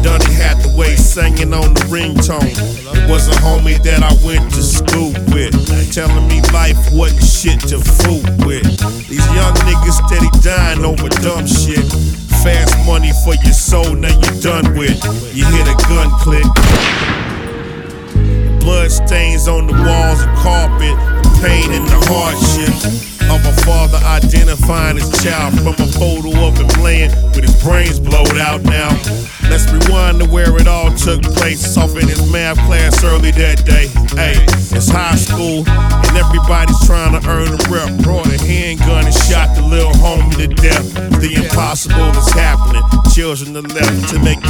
Donny Hathaway singing on the ringtone. It was a homie that I went to school with, telling me life wasn't shit to fool with. These young niggas steady dying over dumb shit. Fast money for your soul, now you done with. You hear the gun click. Blood stains on the walls and carpet. The pain and the hardship of a father identifying his child from a photo of him laying with his brains blowed out now. Let's rewind to where it all took place, off in his math class early that day. Hey, it's high school and everybody's trying to earn a rep. Brought a handgun and shot the little homie to death. The impossible is happening. Children are left to make